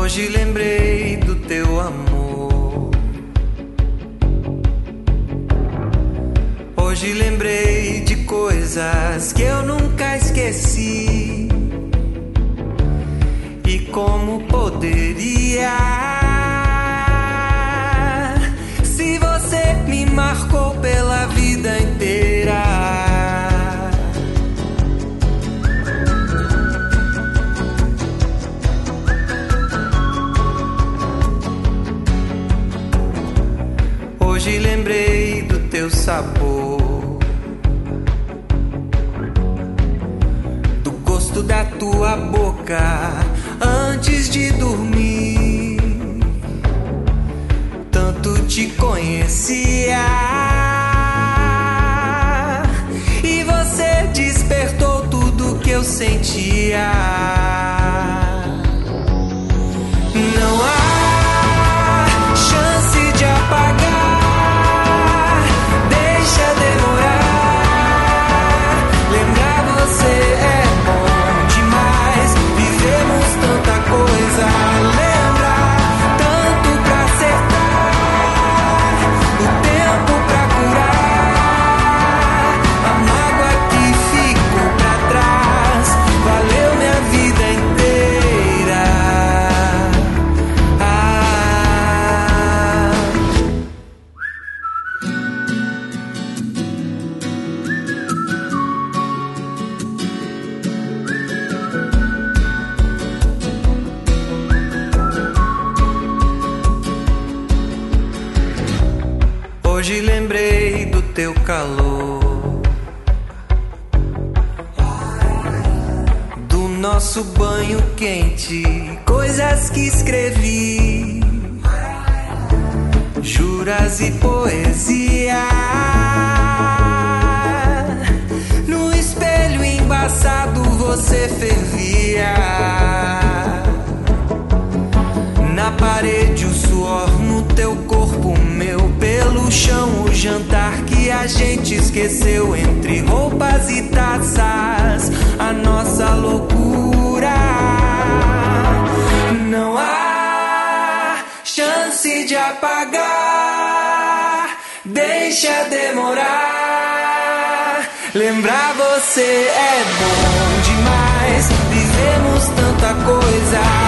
Hoje lembrei do teu amor. Hoje lembrei de coisas que eu nunca esqueci. E como poderia, se você me marcou pela vida inteira. Hoje lembrei do teu sabor, do gosto da tua boca antes de dormir. Tanto te conhecia e você despertou tudo que eu sentia. Não há chance de apagar. Deixa demorar. Lembrar você é bom demais. Vivemos tanta coisa. Lembrar tanto pra acertar. O tempo pra curar. A mágoa que ficou pra trás. Valeu minha vida inteira. Hoje lembrei do teu calor, do nosso banho quente, coisas que escrevi, juras e poesia. No espelho embaçado você fervia. Na parede o suor, no teu corpo meu, pelo chão o jantar que a gente esqueceu, entre roupas e taças, a nossa loucura. Não há chance de apagar, deixa demorar. Lembrar você é bom demais, vivemos tanta coisa.